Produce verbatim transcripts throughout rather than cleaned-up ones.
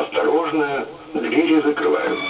Осторожно, двери закрываются.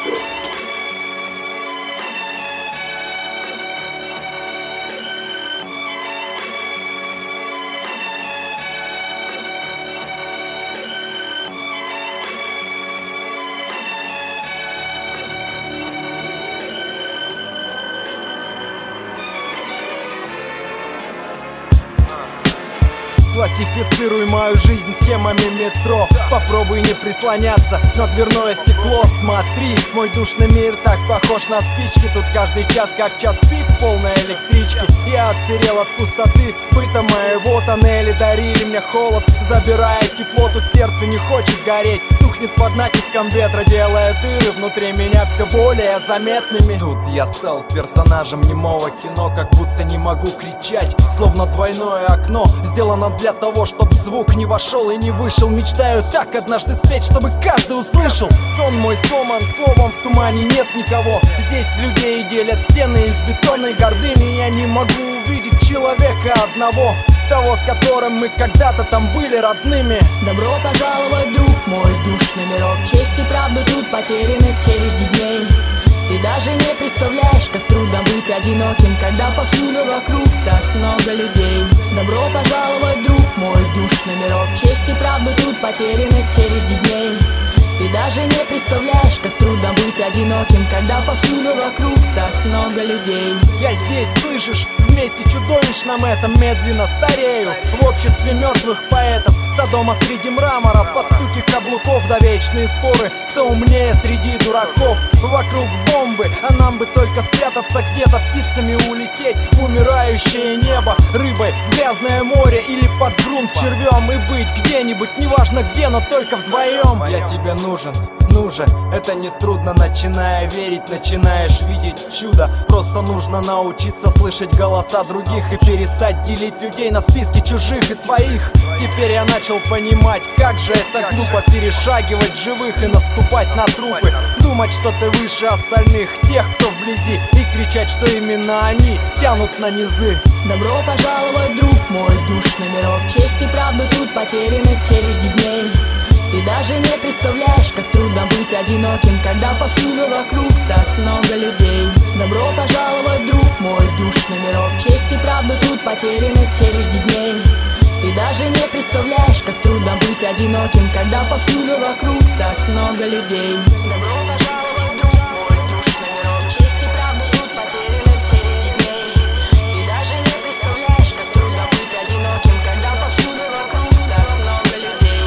Классифицируй мою жизнь схемами метро. Попробуй не прислоняться на дверное стекло. Смотри, мой душный мир так похож на спички. Тут каждый час как час пик полной электрички. Я отсырел от пустоты быта моего. Тоннели дарили мне холод, забирая тепло. Тут сердце не хочет гореть, тухнет под натиском ветра, делая дыры внутри меня все более заметными. Тут я стал персонажем немого кино, как будто не могу кричать, словно двойное окно сделано для того, чтобы звук не вошел и не вышел. Мечтаю так однажды спеть, чтобы каждый услышал. Сон мой сломан, словом в тумане нет никого. Здесь людей делят стены из бетонной гордыни. Я не могу увидеть человека одного, того, с которым мы когда-то там были родными. Добро пожаловать, друг мой, душный мирок. Честь и правда тут потеряны в череде дней. Ты даже не представляешь, как трудно быть одиноким, когда повсюду вокруг так много людей. Добро пожаловать, друг мой, душный мирок. Честь и правда тут потеряны в череде дней. Ты даже не представляешь, как трудно быть одиноким, когда повсюду вокруг так много людей. Я здесь, слышишь, вместе чудовищном этом медленно старею. В обществе мертвых поэтов, Содома среди мрамора, под стуки каблуков да вечные споры, кто умнее среди дураков. Вокруг бомбы, а нам бы только спрятаться где-то, птицами улететь в умирающее небо, рыбой в грязное море или под грунт червем, и быть где-нибудь, неважно где, но только вдвоем. Я тебе нужен, нужен, это не трудно, начиная верить, начинаешь видеть чудо. Просто нужно научиться слышать голоса других и перестать делить людей на списки чужих и своих. Теперь я начал понимать, как же это глупо перешагивать живых и наступать на трупы, думать, что ты выше остальных, тех, кто вблизи, и кричать, что именно они тянут на низы. Добро пожаловать, друг мой, душный мирок. Честь и правда тут потеряны в череде дней. Ты даже не представляешь, как трудно быть одиноким, когда повсюду вокруг так много людей. Добро пожаловать, друг мой, душный мирок. Честь и правда тут потеряны в череде дней. Ты даже не представляешь, как трудно быть одиноким, когда повсюду вокруг так много людей. Добро пожаловать, друг мой, душный мирок. Честь и правда тут потеряны в череде дней. Ты даже не представляешь, как трудно быть одиноким, когда повсюду вокруг так много людей.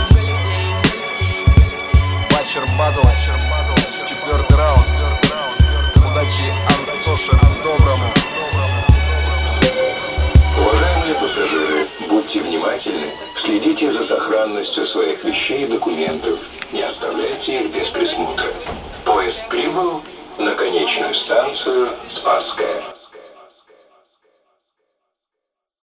Батчер батл, четвертый раунд. Удачи Антоше Доброму. Уважаемые пассажиры, будьте внимательны, следите за сохранностью своих вещей и документов, не оставляйте их без присмотра. Поезд прибыл на конечную станцию Спасская.